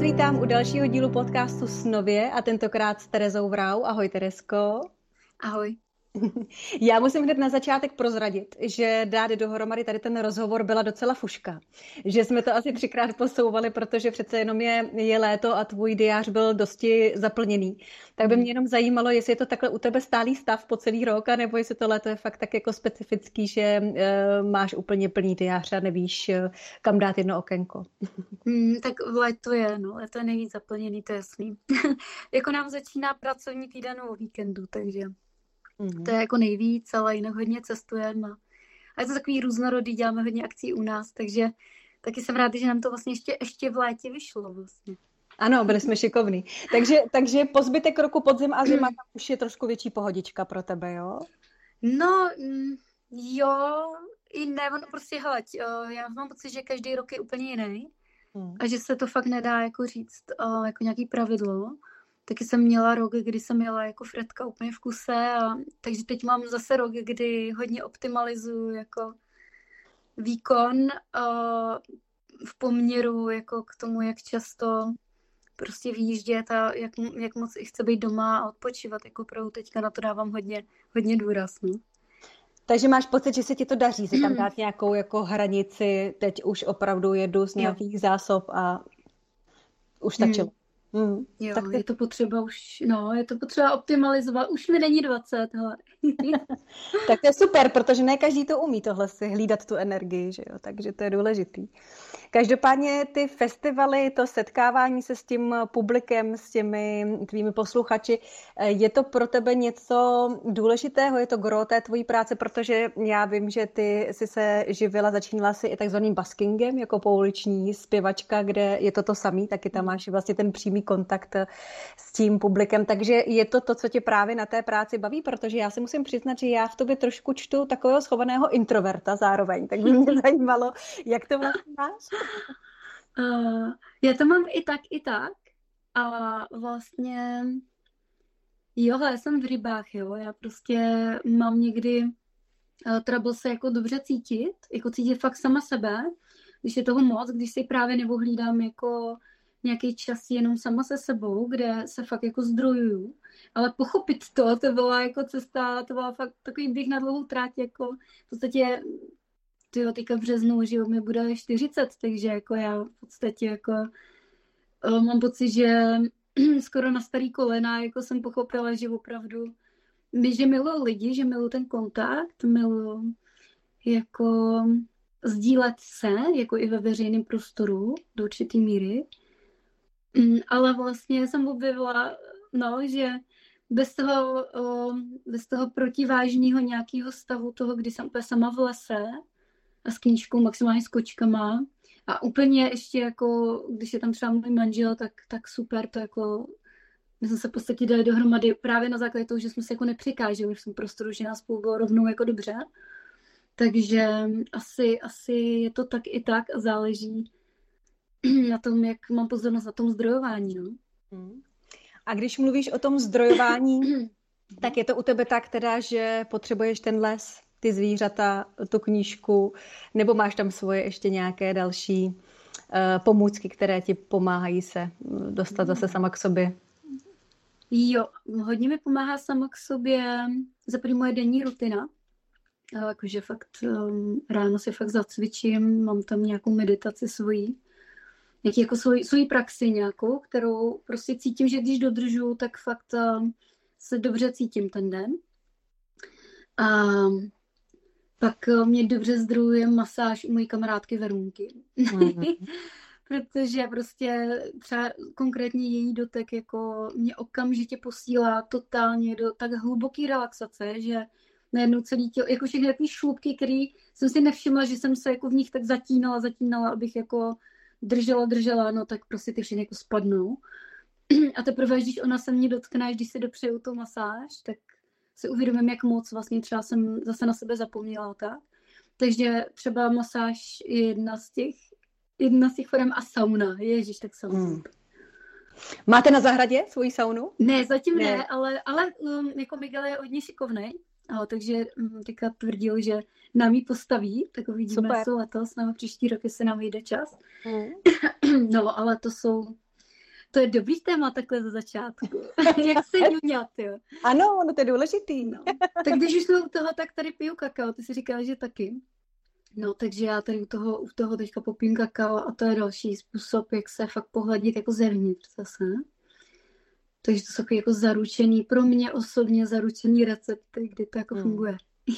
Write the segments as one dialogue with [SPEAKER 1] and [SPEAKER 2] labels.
[SPEAKER 1] vítám u dalšího dílu podcastu Snově a tentokrát s Terezou Vrau. Ahoj, Terezko.
[SPEAKER 2] Ahoj.
[SPEAKER 1] Já musím hned na začátek prozradit, že dát dohromady tady ten rozhovor byla docela fuška. Že jsme to asi 3krát posouvali, protože přece jenom je léto a tvůj diář byl dosti zaplněný. Tak by mě jenom zajímalo, jestli je to takhle u tebe stálý stav po celý rok, anebo jestli to léto je fakt tak jako specifický, že máš úplně plný diář a nevíš, kam dát jedno okénko.
[SPEAKER 2] Tak léto je nejvíc zaplněný, to je jasný. Jako nám začíná pracovní týden o víkendu, takže to je jako nejvíc, ale jinak hodně cestujeme. A je to takový různorodý, děláme hodně akcí u nás, takže taky jsem ráda, že nám to vlastně ještě v létě vyšlo vlastně.
[SPEAKER 1] Ano, byli jsme šikovní. Takže po zbytek roku podzim a zima tam už je trošku větší pohodička pro tebe, jo?
[SPEAKER 2] No, jo, i ne, ono prostě, hele, já mám pocit, že každý rok je úplně jiný a že se to fakt nedá jako říct jako nějaký pravidlo. Taky jsem měla rok, kdy jsem jela jako Fredka úplně v kuse, takže teď mám zase rok, kdy hodně optimalizuju jako výkon v poměru jako k tomu, jak často prostě vyjíždět a jak moc i chce být doma a odpočívat. Jako opravdu teďka na to dávám hodně důraz. No.
[SPEAKER 1] Takže máš pocit, že se ti to daří si tam dát nějakou jako hranici, teď už opravdu jedu z nějakých zásob a už stačilo.
[SPEAKER 2] Jo, tak je to potřeba optimalizovat. Už mi není 20, hele.
[SPEAKER 1] Tak to je super, protože ne každý to umí tohle si hlídat tu energii, že jo? Takže to je důležitý. Každopádně ty festivaly, to setkávání se s tím publikem, s těmi tvými posluchači, je to pro tebe něco důležitého? Je to gro té tvojí práce? Protože já vím, že ty jsi se živila, začínala si i takzvaným buskingem, jako pouliční zpěvačka, kde je to samý, taky tam máš vlastně ten přímý kontakt s tím publikem. Takže je to, co tě právě na té práci baví? Protože já si musím přiznat, že já v tobě trošku čtu takového schovaného introverta zároveň. Tak by mě zajímalo, jak to vlastně máš?
[SPEAKER 2] Já to mám i tak. A vlastně já jsem v rybách, jo. Já prostě mám někdy trouble se jako dobře cítit, jako cítit fakt sama sebe, když je toho moc, když si právě neohlídám jako nějaký čas jenom sama se sebou, kde se fakt jako zdrojuju. Ale pochopit to byla jako cesta, to byla fakt takový běh na dlouhou tráť, jako v podstatě teďka v březnu, že mi bude 40, takže jako já v podstatě jako mám pocit, že skoro na starý kolena jako jsem pochopila, že opravdu že miluji lidi, že miluji ten kontakt, miluji jako sdílet se, jako i ve veřejném prostoru do určitý míry. Ale vlastně jsem objevila, že bez toho protivážného nějakého stavu toho, kdy jsem úplně sama v lese a s knížkou, maximálně s kočkama a úplně ještě jako, když je tam třeba můj manžel, tak super, to jako my jsme se v podstatě dali dohromady právě na základě toho, že jsme se jako nepřekáželi v tom prostoru, že nás spolu bylo rovnou jako dobře. Takže asi je to tak i tak a záleží na tom, jak mám pozornost na tom zdrojování. No.
[SPEAKER 1] A když mluvíš o tom zdrojování, tak je to u tebe tak teda, že potřebuješ ten les, ty zvířata, tu knížku, nebo máš tam svoje ještě nějaké další pomůcky, které ti pomáhají se dostat zase sama k sobě?
[SPEAKER 2] Jo, hodně mi pomáhá sama k sobě za první moje denní rutina. Jakože fakt ráno si fakt zacvičím, mám tam nějakou meditaci svoji, nějaký jako svoji praxi nějakou, kterou prostě cítím, že když dodržu, tak fakt se dobře cítím ten den. A pak mě dobře zdrojuje masáž u mojí kamarádky Verunky. Protože prostě třeba konkrétně její dotek jako mě okamžitě posílá totálně do tak hluboké relaxace, že najednou celý tělo, jako všechny takové šlupky, které jsem si nevšimla, že jsem se jako v nich tak zatínala, abych jako držela, no tak prostě ty všechny jako spadnou. A teprve, když ona se mě dotkne, když si dopřeju tu masáž, tak si uvědomím, jak moc vlastně třeba jsem zase na sebe zapomněla tak. Takže třeba masáž je jedna z těch forem a sauna. Ježiš, tak sauna.
[SPEAKER 1] Máte na zahradě svoji saunu?
[SPEAKER 2] Ne, zatím ne, ale jako Miguel je hodně šikovnej, takže teďka tvrdil, že nám ji postaví, tak uvidíme, co letos, nebo příští rok, jestli nám vyjde čas. No, ale to jsou To je dobrý téma takhle ze začátku. Jak se ňuňat, jo.
[SPEAKER 1] Ano, no to je důležitý.
[SPEAKER 2] No. Tak když už jsme u toho, tak tady piju kakao. Ty si říkala, že taky. No, takže já tady u toho teďka popím kakao a to je další způsob, jak se fakt pohladit jako zevnitř zase. Takže to jsou jako zaručený, pro mě osobně zaručený recepty, kdy to jako funguje.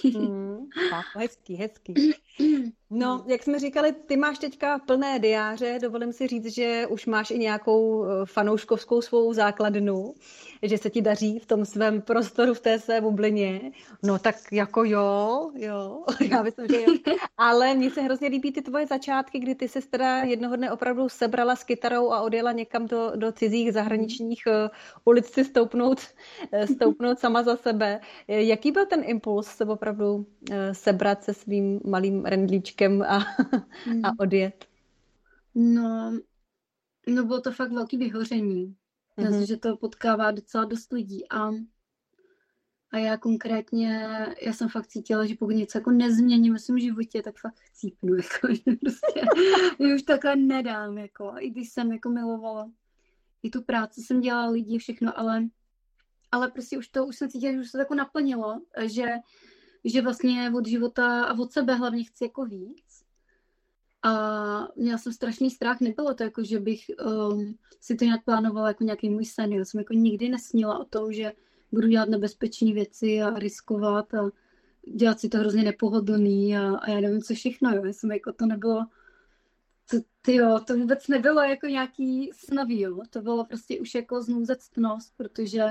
[SPEAKER 1] Hezký. No, jak jsme říkali, ty máš teďka plné diáře, dovolím si říct, že už máš i nějakou fanouškovskou svou základnu, že se ti daří v tom svém prostoru, v té své bublině. No tak jako jo, já myslím, že jo. Ale mně se hrozně líbí ty tvoje začátky, kdy ty se teda jednoho dne opravdu sebrala s kytarou a odjela někam do cizích zahraničních ulic si stoupnout sama za sebe. Jaký byl ten impuls se opravdu sebrat se svým malým rendlíčkem a odjet?
[SPEAKER 2] No, bylo to fakt velký vyhoření. Myslím, že to potkává docela dost lidí a já konkrétně, já jsem fakt cítila, že pokud něco jako nezměním ve svém životě, tak fakt chcípnu, jako, že prostě už takhle nedám, jako, i když jsem jako milovala. I tu práci jsem dělala lidi, všechno, ale prostě už jsem cítila, že už se to jako naplnilo, že vlastně od života a od sebe hlavně chci jako víc. A měla jsem strašný strach, nebylo to jako, že bych si to nějak plánovala jako nějaký můj sen. Já jsem jako nikdy nesnila o tom, že budu dělat nebezpečné věci a riskovat a dělat si to hrozně nepohodlný a já nevím, co všechno. Jo. Já jsem jako to nebylo, to vůbec nebylo jako nějaký snavý, jo. To bylo prostě už jako znouzectnost, protože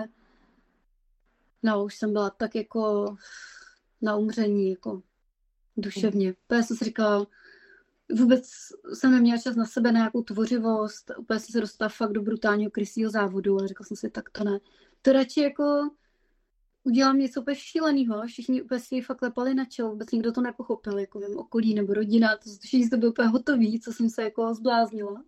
[SPEAKER 2] už jsem byla tak jako na umření, jako duševně. Já jsem si říkala, vůbec jsem neměla čas na sebe, na nějakou tvořivost, úplně jsem se dostala fakt do brutálního krysího závodu a řekla jsem si, tak to ne. To radši jako udělám něco úplně šílenýho, všichni úplně si fakt lepali na čelo, vůbec nikdo to nepochopil, jako mým okolí nebo rodina, všichni to bylo úplně hotový, co jsem se jako zbláznila.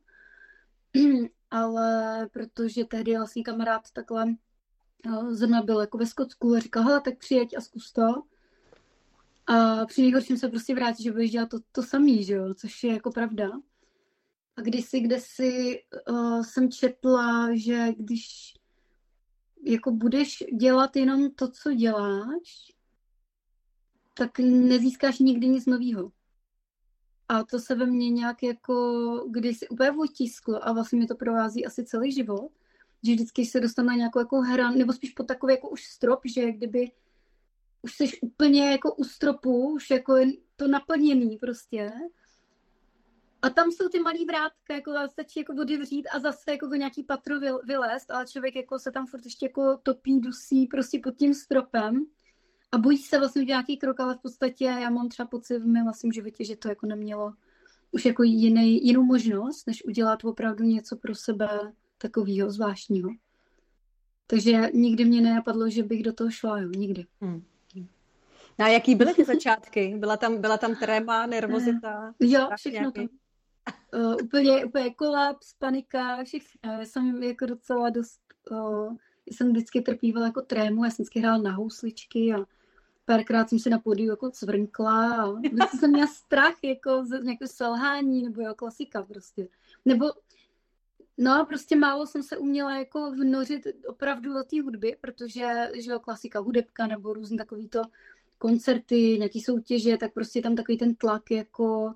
[SPEAKER 2] Ale protože tehdy vlastně kamarád takhle zrovna byl jako ve Skotsku a říkal, hele, tak přijeď a zkus to. A při nejhorším se prostě vrátit, že budeš dělat to samý, že jo, což je jako pravda. A kdesi jsem četla, že když jako budeš dělat jenom to, co děláš, tak nezískáš nikdy nic novýho. A to se ve mně nějak jako, když si úplně otisklo a vlastně mě to provází asi celý život, že vždycky se dostanu na nějakou jako hran, nebo spíš pod takový jako už strop, že kdyby už jsi úplně jako u stropu, už jako je to naplněný prostě. A tam jsou ty malý vrátka, jako stačí jako odevřít a zase jako nějaký patro vylézt, ale člověk jako se tam furt ještě jako topí, dusí prostě pod tím stropem a bojí se vlastně udělat nějaký krok, ale v podstatě já mám třeba pocit v mém vlastním životě, že to jako nemělo už jako jinou možnost, než udělat opravdu něco pro sebe takového zvláštního. Takže nikdy mě nenapadlo, že bych do toho šla, jo, nikdy.
[SPEAKER 1] A jaký byly ty začátky? Byla tam tréma, nervozita?
[SPEAKER 2] Jo, všechno to. Úplně kolaps, panika, všechno. Já jsem jako docela dost, já jsem vždycky trpívala jako trému, já jsem vždycky hrála na housličky a párkrát jsem se na pódiu jako cvrnkla a vždycky jsem měla strach jako z nějakého selhání nebo jo, klasika prostě. Nebo prostě málo jsem se uměla jako vnořit opravdu do té hudby, protože že klasika, hudebka nebo různý takový to koncerty, nějaký soutěže, tak prostě tam takový ten tlak jako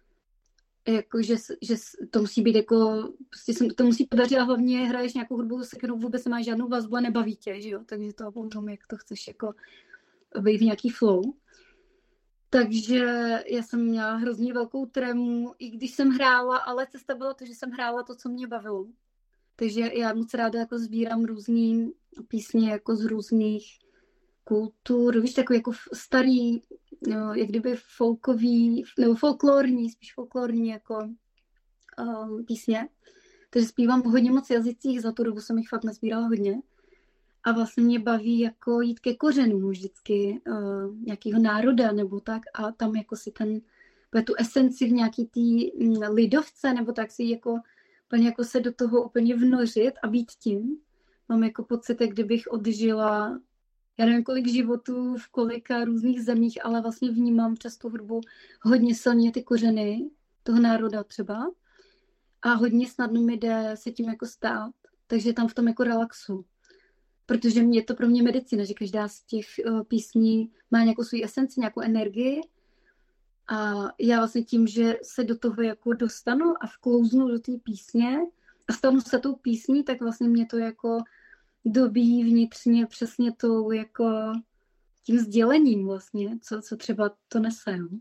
[SPEAKER 2] že to musí být jako, prostě to musí podařit a hlavně hraješ nějakou hudbu, se kterou vůbec nemáš žádnou vazbu a nebaví tě, že jo, takže to potom, jak to chceš jako být v nějaký flow. Takže já jsem měla hrozně velkou trému, i když jsem hrála, ale cesta byla to, že jsem hrála to, co mě bavilo. Takže já moc ráda jako sbírám různý písně jako z různých kultur, víš, takový jako starý, jak kdyby folkový, nebo spíš folklorní jako písně. Takže zpívám hodně moc jazycích, za tu dobu jsem jich fakt nazbírala hodně. A vlastně mě baví jako jít ke kořenům vždycky nějakého národa nebo tak a tam jako si tu esenci v nějaký tý lidovce nebo tak si jako úplně jako se do toho úplně vnořit a být tím. Mám jako pocit, jak kdybych odžila já nevím, kolik životů v kolika různých zemích, ale vlastně vnímám přes tu hudbu hodně silně ty kořeny toho národa třeba. A hodně snadno mi jde se tím jako stát. takže tam v tom jako relaxu. Protože je to pro mě medicína, že každá z těch písní má nějakou svou esenci, nějakou energii a já vlastně tím, že se do toho jako dostanu a vklouznu do té písně a stanu se tou písní, tak vlastně mě to jako dobíjí vnitřně přesně tou jako tím sdělením vlastně, co třeba to nese. Jo.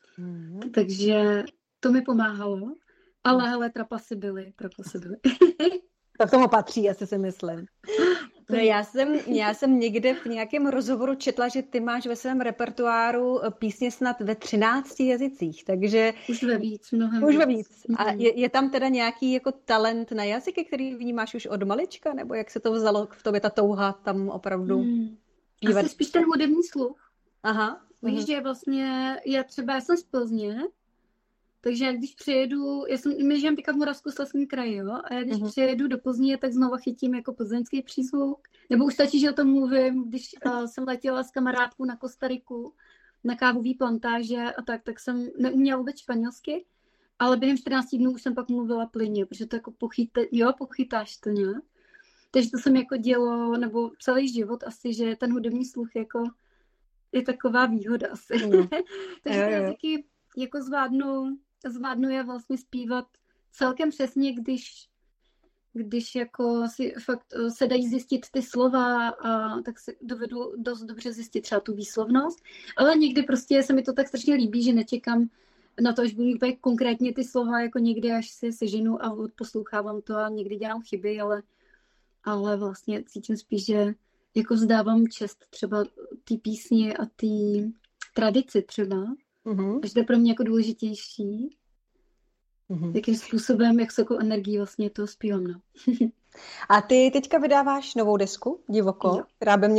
[SPEAKER 2] Takže to mi pomáhalo, ale hele, trapasy byly.
[SPEAKER 1] To k tomu patří, asi si myslím. No, já jsem někde v nějakém rozhovoru četla, že ty máš ve svém repertoáru písně snad ve 13 jazycích, takže...
[SPEAKER 2] Už ve víc, mnohem
[SPEAKER 1] Už ve víc. A je tam teda nějaký jako talent na jazyky, který vnímáš už od malička, nebo jak se to vzalo v tobě ta touha tam opravdu
[SPEAKER 2] zpívat? Asi spíš ten hudební sluch.
[SPEAKER 1] Aha.
[SPEAKER 2] Víš, že vlastně já jsem z Plzně, takže když přijedu, my žijeme teďka v Moravskoslezském kraji, jo, a já když přijedu do Plzně, tak znova chytím jako plzeňský přízvuk, nebo už stačí, že o tom mluvím, když jsem letěla s kamarádkou na Kostariku, na kávový plantáže a tak jsem neuměla vůbec španělsky, ale během 14 dnů už jsem pak mluvila plynně, protože to jako pochytáš to nějak. Takže to jsem jako dělo, nebo celý život asi, že ten hudební sluch jako je taková výhoda asi. Takže ty jazyky jako zvládnu je vlastně zpívat celkem přesně, když jako si fakt se dají zjistit ty slova a tak si dovedu dost dobře zjistit třeba tu výslovnost, ale někdy prostě se mi to tak strašně líbí, že nečekám na to, až budu úplně konkrétně ty slova, jako někdy až si seženu a poslouchávám to a někdy dělám chyby, ale vlastně cítím spíš, že jako vzdávám čest třeba ty písně a ty tradici třeba, že to je pro mě jako důležitější, jakým způsobem, jak s jakou energií vlastně to zpívám. No.
[SPEAKER 1] A ty teďka vydáváš novou desku, Divoko, která by